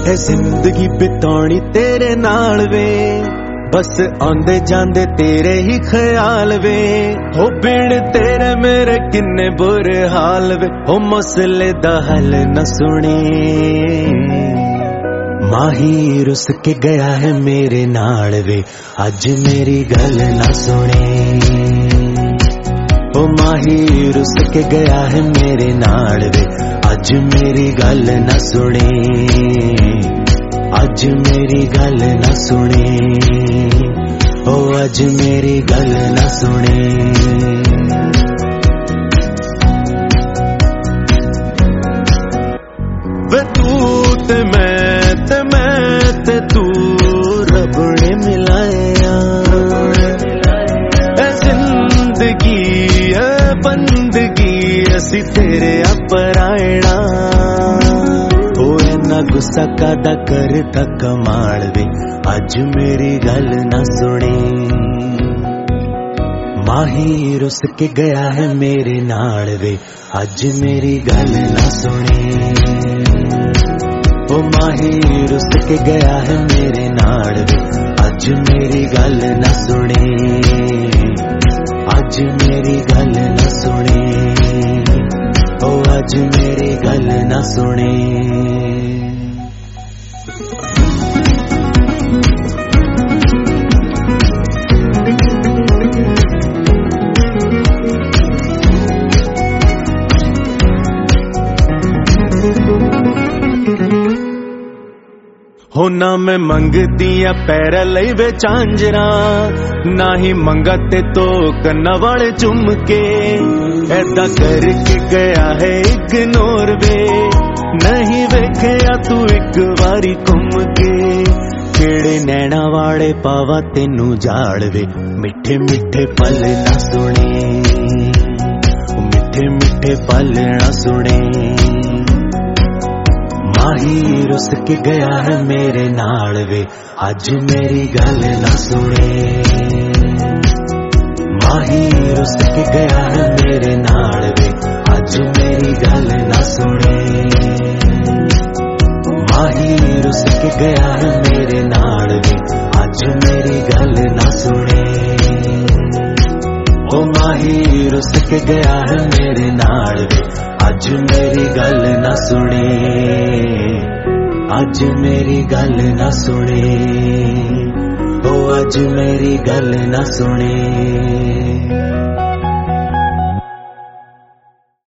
है जिंदगी बितानी तेरे नाल वे, बस आंदे जांदे तेरे ही ख्याल वे। हो बिन तेरे मेरे किन्ने बुरे हाल वे, हो मसले दा हल न सुने। माही रुस के गया है मेरे नाल वे, अज मेरी गल ना सुने। ओ माही रुस के गया है मेरे नाल वे, अज मेरी गल ना सुने। अज मेरी गल ना सुने, ओ अज मेरी गल ना सुने। वे तू ते मैं ते तू रब ने मिलाया। ए जिंदगी है बंदगी असी तेरे अपरायणा। ओ इन्ना गुस्सा कादा कर कमाल वे, अज मेरी गल ना सुने। माही रुस के गया है मेरे नाल वे, अज मेरी गल ना सुने। ओ माही रुस के गया है मेरे नाल वे, अज मेरी गल ना सुने। अज मेरी गल ना सुने, ओ अज मेरी गल ना सुने। हो ना मैं मंगदिया पैर लई वे झांजरा, ना ही मंगा ते तो कन्ना वाले चुम के। ऐदा करके गया है इग्नोर वे, नहीं वेखया तू एक बारी घूम के। केड़े नैना वाले पावा तेनू जाड़ वे, मिठे मिठे पल ना सुने। मिठे मिठे पल ना सुने। माही रुस के गया है मेरे नाल वे, अज मेरी गल ना सुने। माही रुस के गया है मेरे नाल वे, अज मेरी गल ना सुने। माही रुस के गया है मेरे नाल वे, अज मेरी गल ना सुने। ओ माही रुस के गया है मेरे नाल वे, अज मेरी गल ना सुने। अज मेरी गल ना सुने, ओ अज मेरी गल ना सुने।